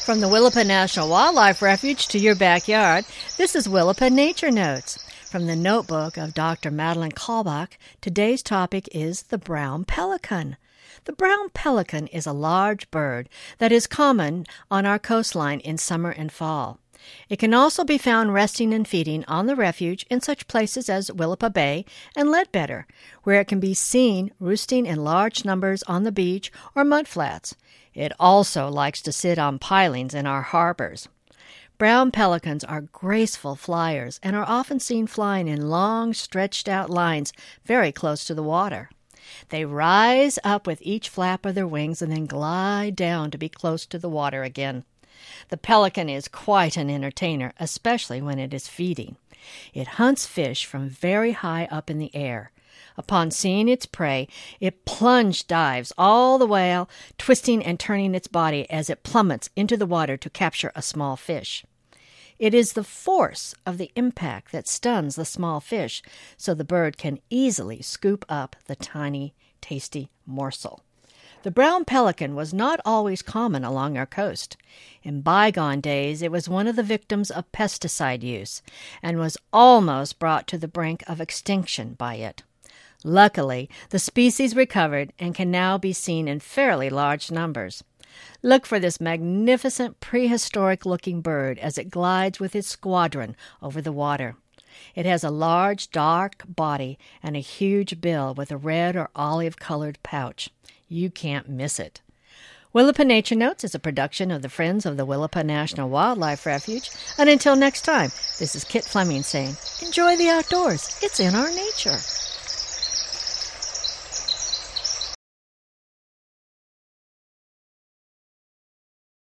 From the Willapa National Wildlife Refuge to your backyard, this is Willapa Nature Notes. From the notebook of Dr. Madeline Kalbach, today's topic is the brown pelican. The brown pelican is a large bird that is common on our coastline in summer and fall. It can also be found resting and feeding on the refuge in such places as Willapa Bay and Ledbetter, where it can be seen roosting in large numbers on the beach or mudflats. It also likes to sit on pilings in our harbors. Brown pelicans are graceful flyers and are often seen flying in long, stretched-out lines very close to the water. They rise up with each flap of their wings and then glide down to be close to the water again. The pelican is quite an entertainer, especially when it is feeding. It hunts fish from very high up in the air. Upon seeing its prey, it plunge dives all the while, twisting and turning its body as it plummets into the water to capture a small fish. It is the force of the impact that stuns the small fish, so the bird can easily scoop up the tiny, tasty morsel. The brown pelican was not always common along our coast. In bygone days, it was one of the victims of pesticide use and was almost brought to the brink of extinction by it. Luckily, the species recovered and can now be seen in fairly large numbers. Look for this magnificent prehistoric-looking bird as it glides with its squadron over the water. It has a large, dark body and a huge bill with a red or olive-colored pouch. You can't miss it. Willapa Nature Notes is a production of the Friends of the Willapa National Wildlife Refuge. And until next time, this is Kit Fleming saying, enjoy the outdoors. It's in our nature.